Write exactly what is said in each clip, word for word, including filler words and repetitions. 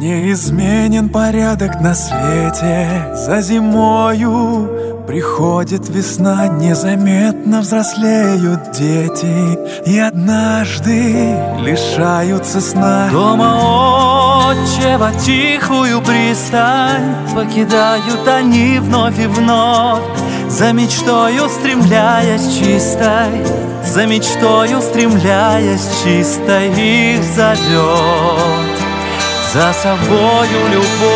Неизменен порядок на свете. За зимою приходит весна, незаметно взрослеют дети и однажды лишаются сна. Дома отчего тихую пристань покидают они вновь и вновь, за мечтой устремляясь чистой, за мечтой устремляясь чистой, их зовет за собою любовь.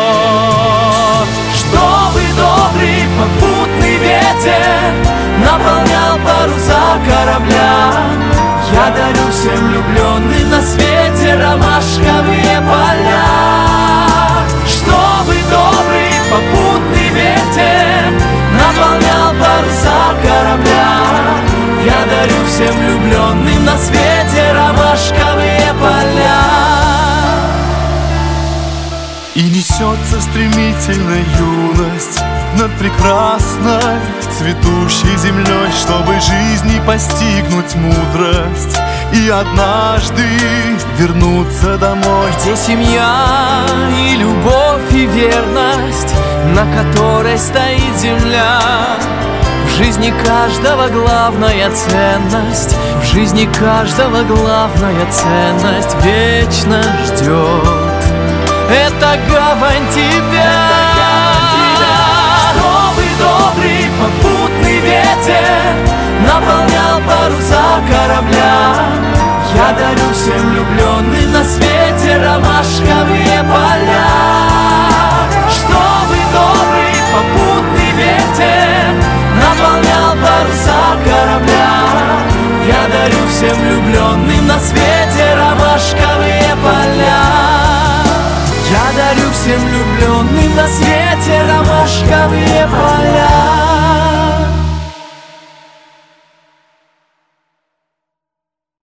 Чтобы добрый попутный ветер наполнял паруса корабля, я дарю всем влюбленным на свете ромашковые поля. Чтобы добрый попутный ветер наполнял паруса корабля, я дарю всем влюбленным на свете ромашковые поля. И несется стремительно юность над прекрасной цветущей землей, чтобы жизни постигнуть мудрость и однажды вернуться домой, где семья и любовь и верность, на которой стоит земля. В жизни каждого главная ценность, в жизни каждого главная ценность вечно ждет. Это гавань тебя. Чтобы добрый попутный ветер наполнял паруса корабля, я дарю всем влюбленным на свете ромашковые поля. Чтобы добрый попутный ветер наполнял паруса корабля, я дарю всем влюбленным на свете